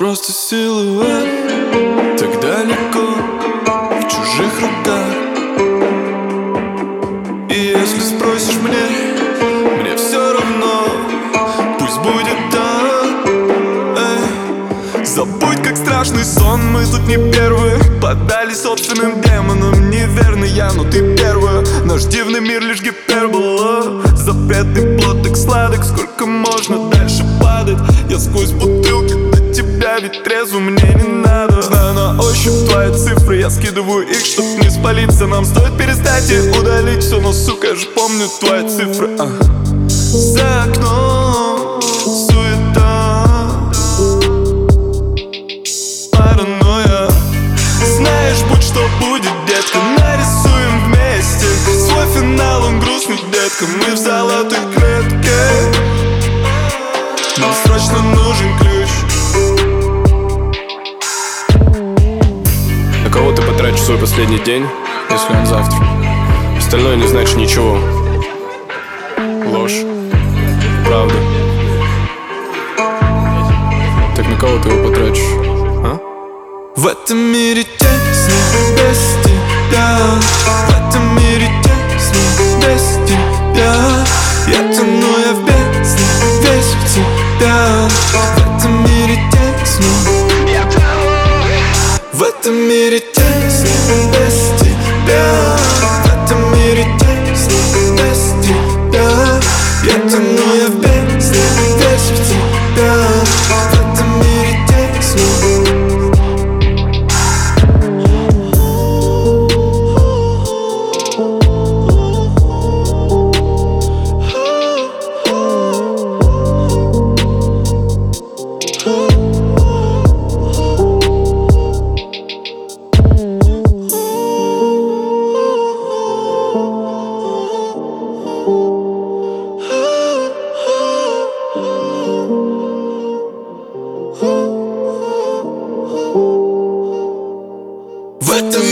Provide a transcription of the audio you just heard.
просто силуэт, так далеко, в чужих руках. И если спросишь мне все равно, пусть будет так. Забудь, как страшный сон, мы тут не первые. Поддались собственным демонам, неверно я, но ты первая. Наш дивный мир лишь гипербола, запретный плод так сладок. Сколько можно дальше падать? Я сквозь бутылки до тебя, ведь трезвым мне не надо. Знаю на ощупь твои цифры, я скидываю их, чтоб не спалиться. Нам стоит перестать и удалить все, но, сука, я же помню твои цифры. За окном суета, паранойя. Знаешь, будь что будет, детка, нарисуем вместе свой финал, он грустный, детка. Мы в золотой клетке, нам срочно нужен ключ. На кого ты потратишь свой последний день, если он завтра? Остальное не значит ничего. Ложь, правда. Так на кого ты его потратишь, а? В этом мире тесно без тебя, в этом мире тесно без тебя. Я тону, я в бездне, весь в тебя. В этом мире тесно, в этом мире тесно без тебя. В этом мире тесно без тебя. Я тону, я в бездне, весь в тебя. В этом мире тесно. В этом